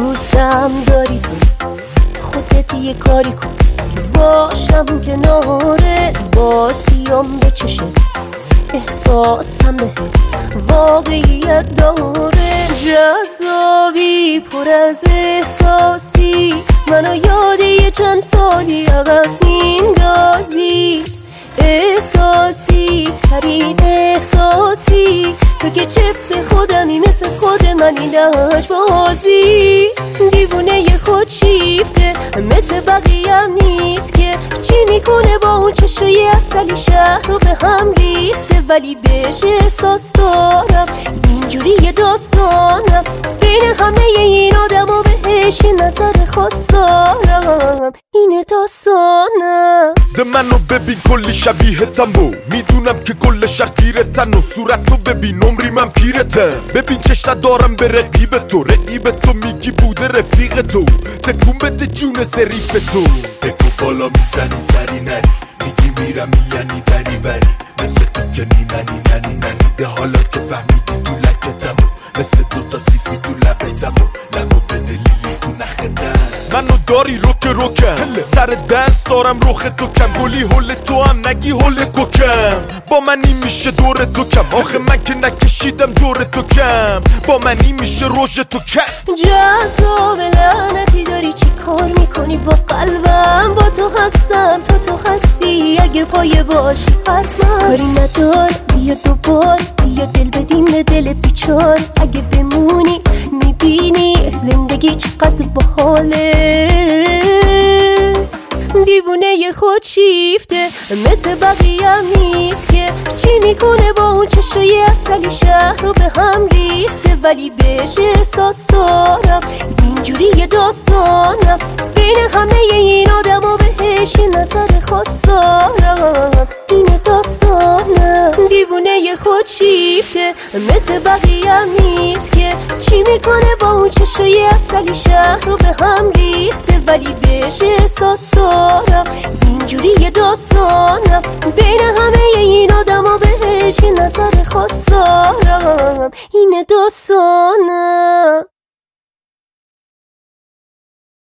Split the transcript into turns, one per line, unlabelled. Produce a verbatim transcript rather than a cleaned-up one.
دوستم داری تو، خودت یه کاری کن که باشم کناره، باز بیام به چشت احساسم بهت واقعیت داره. جذابی پر از احساسی، منو یاد یه چند سالی عقب میندازی. احساسی ترین احساسی تو که چفت خودمی، مثل خود منی لج بازی. دیوونه ی خود شیفته مثل بقیه نیست که چی میکنه با اون چشای اصلی شهر رو به هم ریخته. ولی بهش احساس دارم، اینجوری یه داستانم بین همه این آدم و بهش نظر خاص دارم. اینه داستانم.
ده منو ببین کلی شبیهتم و میدونم که کل شقیرتن و صورتو ببین عمری من پیرته. ببین چش ندارم به رقیب تو، رقیب تو میگی بوده رفیق تو، تکون بده جون ظریف تو. بگو بالا میزنی سری نری، میگی میرم یعنی دری بری، مثل تو که نی ننی ننی ننی ده. حالا که فهمیدی تو لکتم و مثل دوتا سیسی تو لبتم و لبو بده لیلی تو نختم. منو داری روک روکم، سر دست دارم رخ تو کم، گلی هل تو هم نگی هل کوکم. با منی میشه دور تو کم، آخه من که نکشیدم دور تو کم، با منی میشه روژ تو کم.
جذاب لعنتی داری چی کار میکنی با قلبم؟ با تو هستم تا تو هستی، اگه پایه باشی حتما. کاری ندار بیا دوبار، بیا دل بدین به دل بیچار. اگه بمونی میبینی زندگی چقدر باحاله. دیوونه ی خود شیفته مثل بقیه نیست که چی میکنه با اون چشای اصلی شهر رو به هم ریخته. ولی بهش احساس دارم، اینجوری یه داستانم بین همه این آدم و بهش نظر خاص دارم. اینه داستانم. دیوونه ی خود شیفته مثل بقیه نیست که چی میکنه با اون چشای اصلی شهر رو به هم ریخته. ولی بهش احساس دارم، اینجوری یه داستانم بین همه این آدم و بهش نظر خاص دارم. اینه داستانم.